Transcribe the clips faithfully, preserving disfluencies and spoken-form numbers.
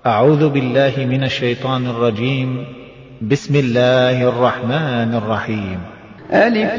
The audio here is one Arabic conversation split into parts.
أعوذ بالله من الشيطان الرجيم. بسم الله الرحمن الرحيم. ألف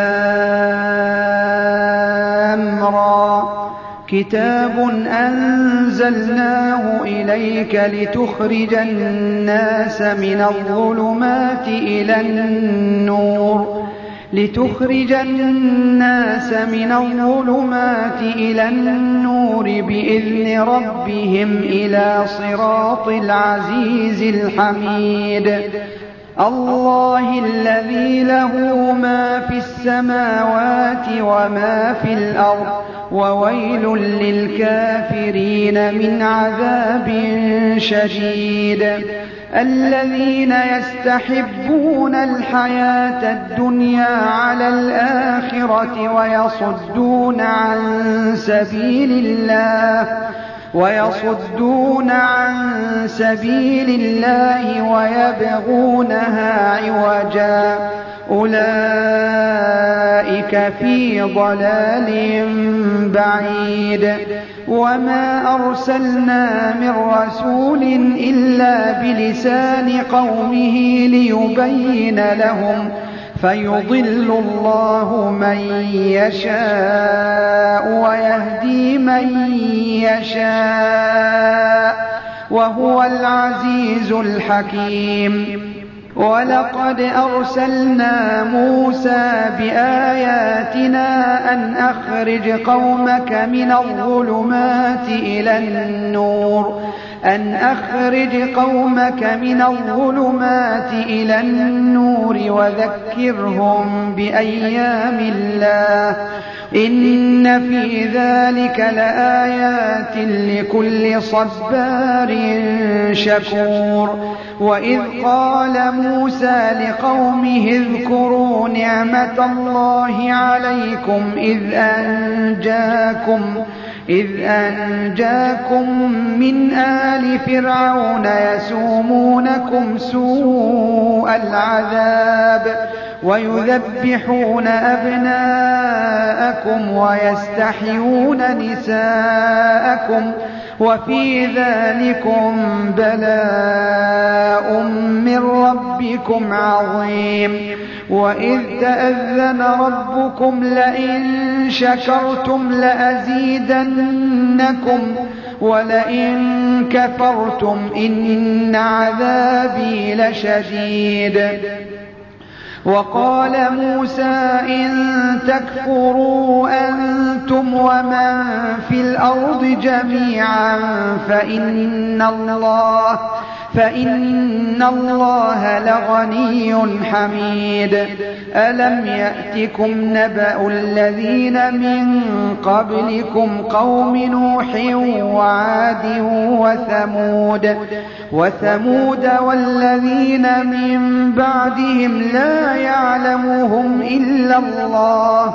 لام را كتاب أنزلناه إليك لتخرج الناس من الظلمات إلى النور لتخرج الناس من الظلمات إلى النور بإذن ربهم إلى صراط العزيز الحميد الله الذي له ما في السماوات وما في الأرض وويل للكافرين من عذاب شديد الذين يستحبون الحياة الدنيا على الآخرة ويصدون عن سبيل الله ويصدون عن سبيل الله ويبغونها عوجا أولئك في ضلال بعيد وما أرسلنا من رسول إلا بلسان قومه ليبين لهم فيضل الله من يشاء ويهدي من يشاء وهو العزيز الحكيم ولقد أرسلنا موسى بآياتنا أن أخرج قومك من الظلمات إلى النور أن أخرج قومك من الظلمات إلى النور وذكرهم بأيام الله إن في ذلك لآيات لكل صبار شكور وإذ قال موسى لقومه اذكروا نعمة الله عليكم إذ أنجاكم إذ أنجاكم من آل فرعون يسومونكم سوء العذاب ويذبحون أبناءكم ويستحيون نساءكم وفي ذلكم بلاء من ربكم عظيم وإذ تأذن ربكم لئن شكرتم لأزيدنكم ولئن كفرتم إن عذابي لشديد وقال موسى إن تكفروا أنتم ومن في الأرض جميعا فإن الله فإن الله لغني حميد ألم يأتكم نبأ الذين من قبلكم قوم نوح وعاد وثمود وثمود والذين من بعدهم لا يعلمهم إلا الله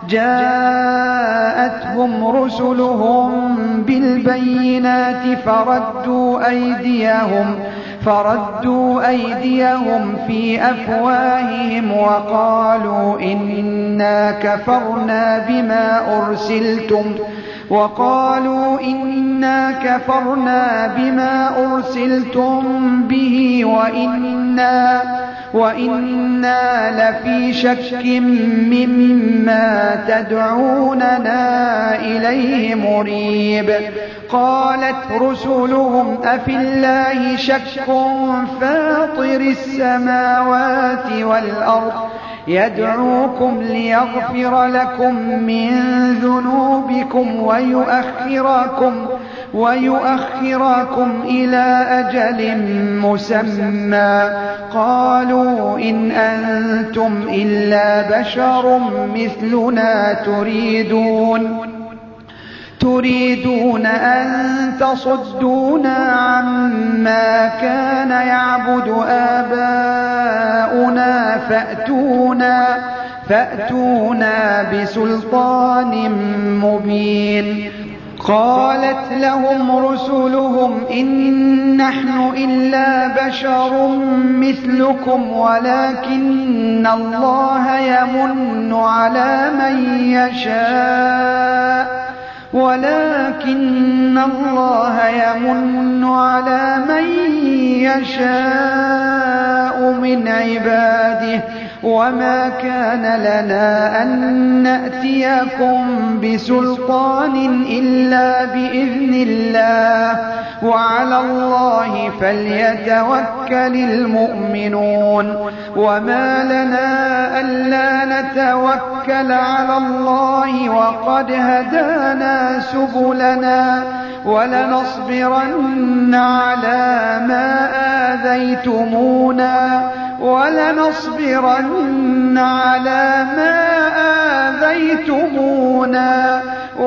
جاءتهم رسلهم بالبينات فردوا أيديهم فردوا أيديهم في أفواههم وقالوا إنا كفرنا بما أرسلتم وقالوا إنا كفرنا بما أرسلتم به وإنا وإنا لفي شك مما تدعوننا إليه مريب قالت رسلهم أفي الله شك فاطر السماوات والأرض يدعوكم ليغفر لكم من ذنوبكم ويؤخركم ويؤخركم إلى أجل مسمى قالوا إن أنتم إلا بشر مثلنا تريدون تريدون أن تصدونا عما كان يعبد آباؤنا فأتونا فأتونا بسلطان مبين قالت لهم رسلهم إن نحن إلا بشر مثلكم ولكن الله يمن على من يشاء ولكن الله يمن على يشاء من عباده وما كان لنا أن نأتيكم بسلطان إلا بإذن الله وعلى الله فليتوكل المؤمنون وما لنا ألا نتوكل على الله وقد هدانا سبلنا ولنصبرن على ما آذيتمونا ولنصبرن على ما آذيتمونا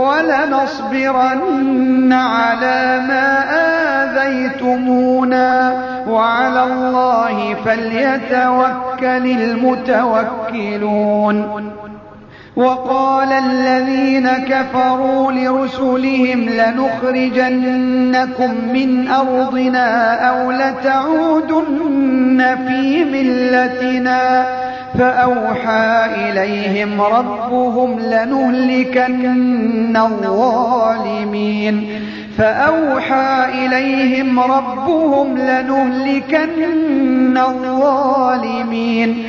ولنصبرن على ما آذيتمونا وعلى الله فليتوكل المتوكلون. وقال الذين كفروا لرسلهم لنخرجنكم من أرضنا أو لتعودن في ملتنا فأوحى إليهم ربهم لنهلكن الظالمين فأوحى إليهم ربهم لنهلكن الظالمين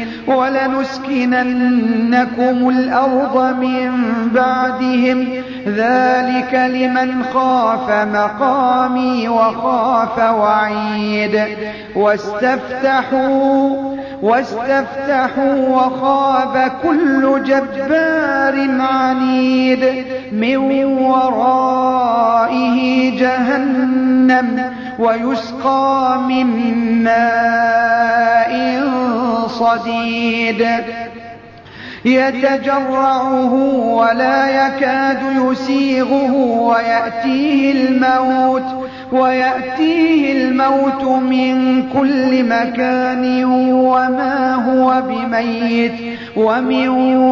ولنسكننكم الأرض من بعدهم ذلك لمن خاف مقامي وخاف وعيد واستفتحوا واستفتحوا وخاب كل جبار عنيد من ورائه جهنم ويسقى من ماء صديد يتجرعه ولا يكاد يسيغه ويأتيه الموت ويأتيه الموت من كل مكان وما هو بميت ومن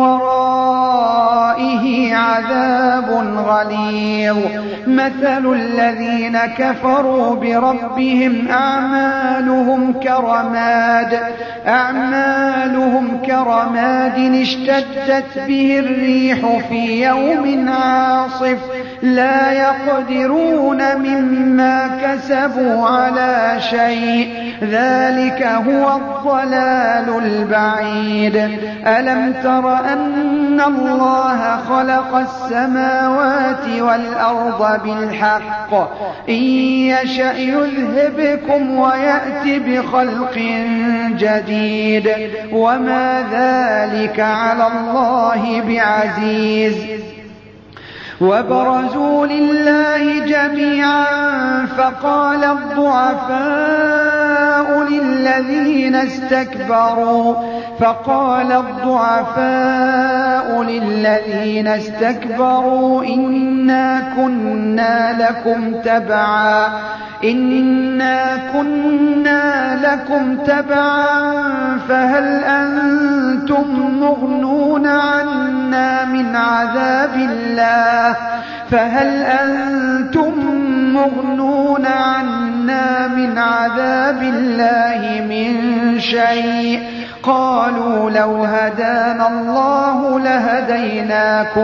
ورائه عذاب غليظ. مثل الذين كفروا بربهم أعمالهم كرماد أعمالهم كرماد اشتدت به الريح في يوم عاصف لا يقدرون مما كسبوا على شيء ذلك هو الضلال البعيد. ألم تر أن الله خلق السماوات والأرض بالحق إن يشأ يذهبكم ويأتي بخلق جديد وما ذلك على الله بعزيز. وبرزوا لله جميعا فقال الضعفاء للذين استكبروا فقال الضعفاء للذين استكبروا إنا كنا لكم تبعا إنا كنا لكم تبعا فهل أنتم مغنون عنا من عذاب الله فهل أنتم مغنون عنا من عذاب الله من شيء قالوا لو هدانا الله لهديناكم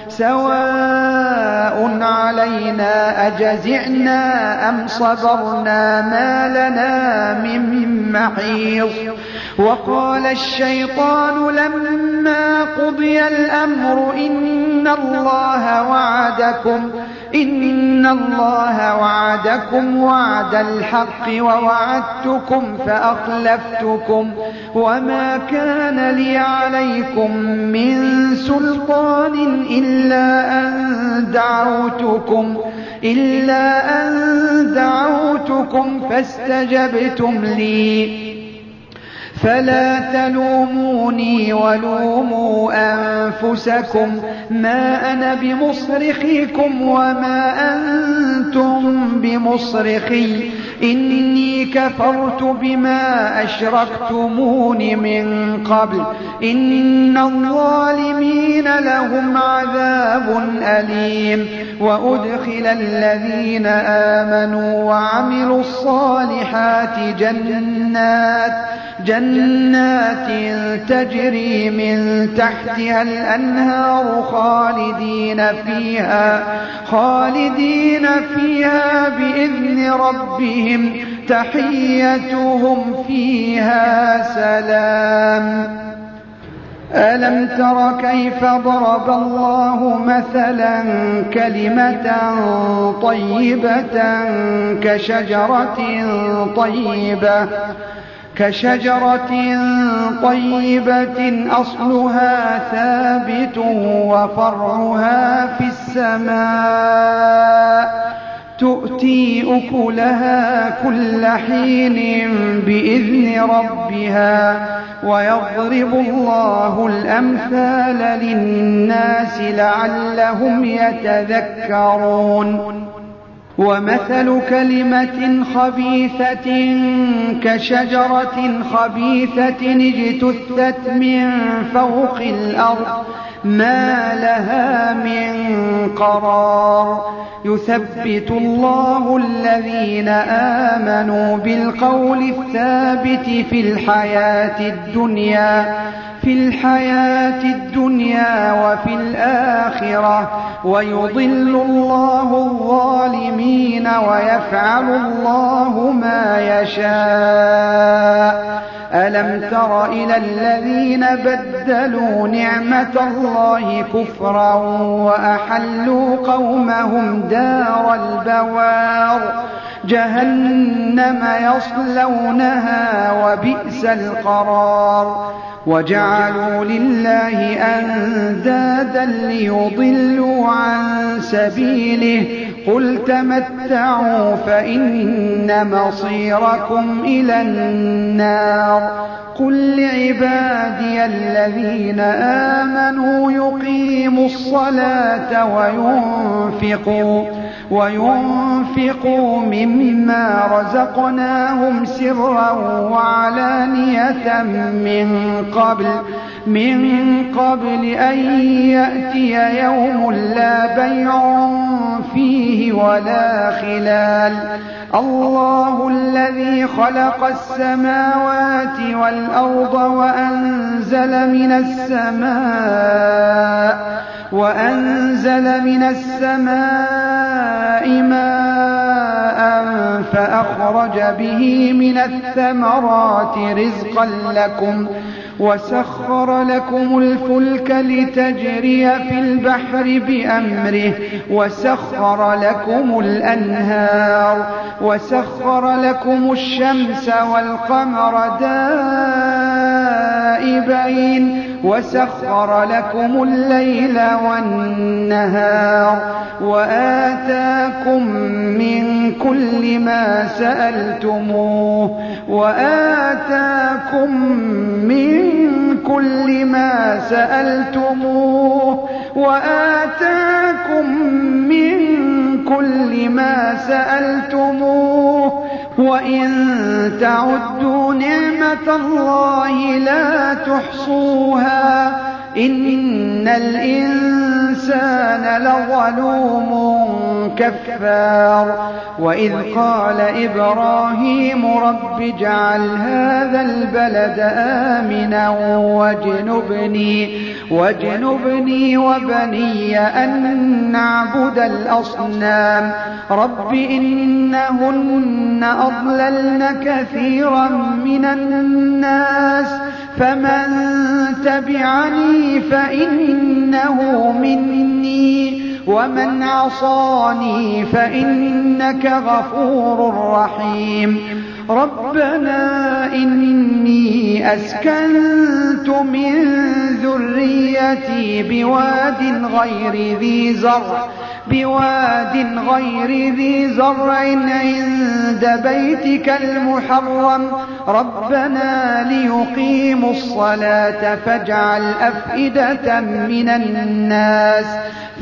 سواء علينا أجزعنا أم صبرنا ما لنا من محيص. وقال الشيطان لما قضي الأمر إن الله وعدكم إن الله وعدكم وعد الحق ووعدتكم فأخلفتكم وما كان لي عليكم من سلطان إلا أن دعوتكم إلا أن دعوتكم فاستجبتم لي فلا تلوموني ولوموا أنفسكم ما أنا بمصرخكم وما أنتم بمصرخي إني كفرت بما أشركتمون من قبل إن الظالمين لهم عذاب أليم. وأدخل الذين آمنوا وعملوا الصالحات جنات جنات تجري من تحتها الأنهار خالدين فيها خالدين فيها بإذن ربهم تحيتهم فيها سلام. ألم تر كيف ضرب الله مثلا كلمة طيبة كشجرة طيبة كشجرة طيبة أصلها ثابت وفرعها في السماء تؤتي أكلها كل حين بإذن ربها ويضرب الله الأمثال للناس لعلهم يتذكرون. ومثل كلمة خبيثة كشجرة خبيثة اجتثت من فوق الأرض ما لها من قرار يثبت الله الذين آمنوا بالقول الثابت في الحياة الدنيا في الحياة الدنيا وفي الآخرة ويضل الله الظالمين ويفعل الله ما يشاء. ألم تر إلى الذين بدلوا نعمة الله كفرا وأحلوا قومهم دار البوار جهنم يصلونها وبئس القرار. وجعلوا لله أندادا ليضلوا عن سبيله قل تمتعوا فإن مصيركم إلى النار. قل لعبادي الذين آمنوا يقيموا الصلاة وينفقوا وينفقوا مما رزقناهم سرا وعلانية من قبل من قبل أن يأتي يوم لا بيع فيه ولا خلال. الله الذي خلق السماوات والأرض وأنزل من السماء وأنزل من السماء ماء فأخرج به من الثمرات رزقا لكم وسخر لكم الفلك لتجري في البحر بأمره وسخر لكم الأنهار وسخر لكم الشمس والقمر دائبين وسخر لكم الليل والنهار وآتاكم من كل ما سألتموه وآتاكم من كل ما سألتموه وآتاكم من كل ما سألتموه وإن تعدوا نعمة الله لا تحصوها إن الإنسان لظلوم كفار. وإذ قال إبراهيم رب اجعل هذا البلد آمنا واجنبني واجنبني وبني أن نعبد الأصنام رب إنهن أضللن كثيرا من الناس فمن تبعني فإنه مني ومن عصاني فإنك غفور رحيم. ربنا إني أسكنت من ذريتي بواد غير ذي زرع بواد غير ذي زرع عند بيتك المحرم ربنا ليقيموا الصلاة فاجعل أفئدة من الناس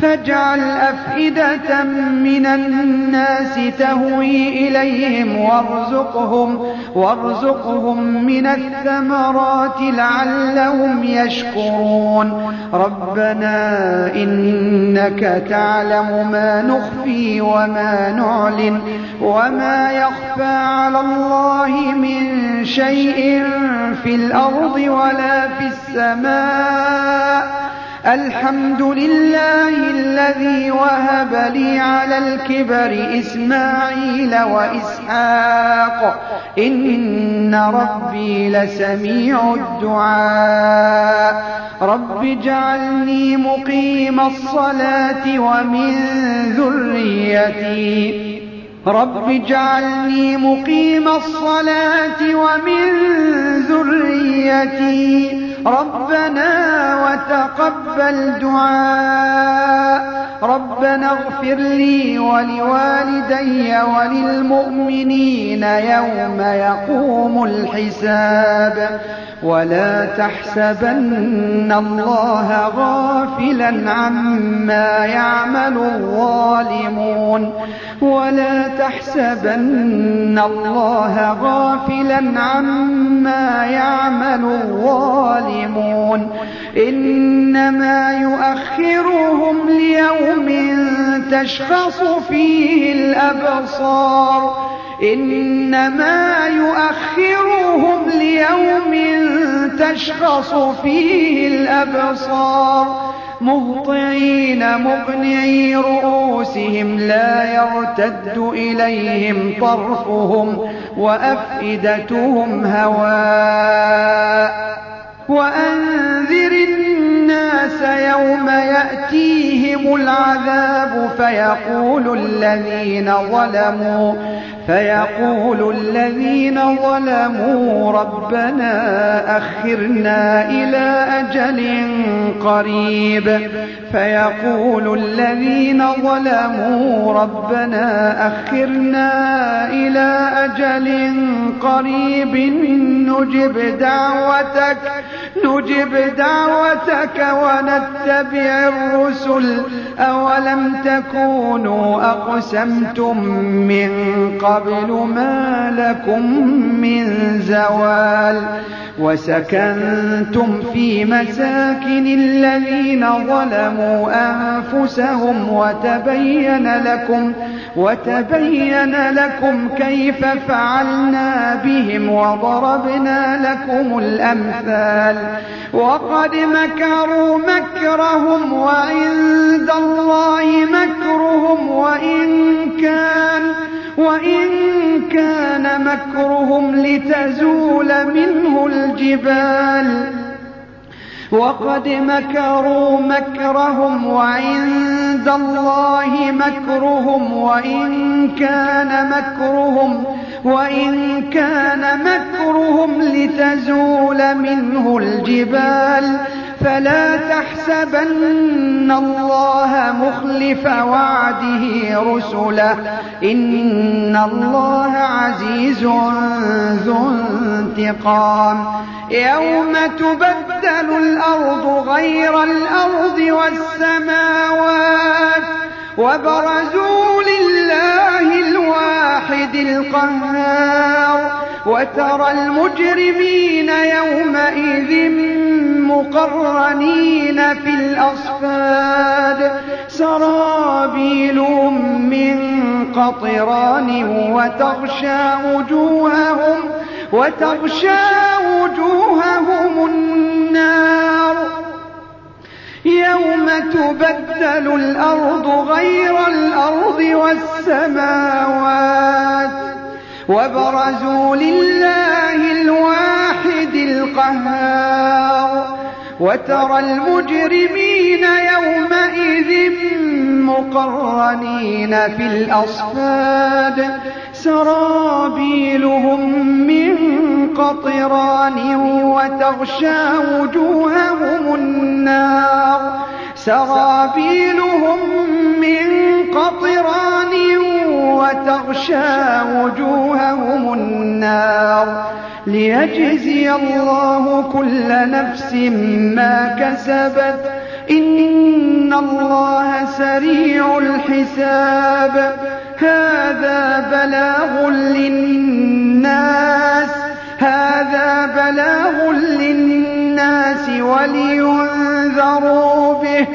فاجعل أفئدة من الناس تهوي إليهم وارزقهم, وارزقهم من الثمرات لعلهم يشكرون ربنا إنك تعلم ما نخفي وما نعلن وما يخفى على الله من شيء في الأرض ولا في السماء الحمد لله الذي وهب لي على الكبر إسماعيل وإسحاق إن ربي لسميع الدعاء رب اجعلني مقيم الصلاة ومن ذريتي رب اجعلني مقيم الصلاة ومن ذريتي ربنا وتقبل دعاء ربنا اغفر لي ولوالدي وللمؤمنين يوم يقوم الحساب ولا تحسبن الله غافلا عما يعمل الظالمون ولا تحسبن الله غافلا عما يعمل الظالمون إنما يؤخرهم ليوم تشخص فيه الأبصار إنما يؤخرهم ليوم تشخص فيه الأبصار مهطعين مقنعي رؤوسهم لا يرتد إليهم طرفهم وأفئدتهم هواء وأنذر الناس يوم يأتيهم العذاب فيقول الذين ظلموا فيقول الذين ظلموا ربنا أخرنا إلى أجل قريب فيقول الذين ظلموا ربنا أخرنا إلى أجل قريب نجب دعوتك نجب دعوتك ونتبع الرسل أولم تكونوا أقسمتم من قبل ما لكم من زوال وسكنتم في مساكن الذين ظلموا أنفسهم وتبين لكم وتبين لكم كيف فعلنا بهم وضربنا لكم الأمثال وقد مكروا مكرهم وعند الله مكرهم وإن كان وإن كان مكرهم لتزول منه الجبال وقد مكروا مكرهم وعند الله مكرهم وإن كان مكرهم وإن كان مكرهم لتزول منه الجبال فلا تحسبن الله مخلف وعده رسله إن الله عزيز ذو انتقام يوم تبدل الأرض غير الأرض والسماوات وبرزوا لله الواحد القهار وترى المجرمين يومئذ مقرنين في الأصفاد سرابيلهم من قطران وتغشى وجوههم وتغشى وجوههم النار يوم تبدل الأرض غير الأرض والسماوات وبرزوا لله الواحد القهار وترى المجرمين يومئذ مقرنين في الأصفاد سرابيلهم من قطران وتغشى وجوههم النار سرابيلهم من قطران وتغشى وجوههم النار ليجزي الله كل نفس ما كسبت إن إِنَّ اللَّهَ سَرِيعُ الْحِسَابِ هَذَا بَلَاغٌ لِّلنَّاسِ هَذَا بَلَاغٌ لِّلنَّاسِ وَلِيُنذَرُوا بِهِ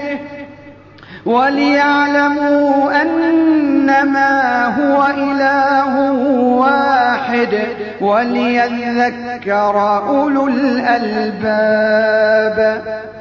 وَلِيَعْلَمُوا أَنَّمَا هُوَ إِلَٰهٌ وَاحِدٌ وَلِيَذَّكَّرَ أُولُو الْأَلْبَابِ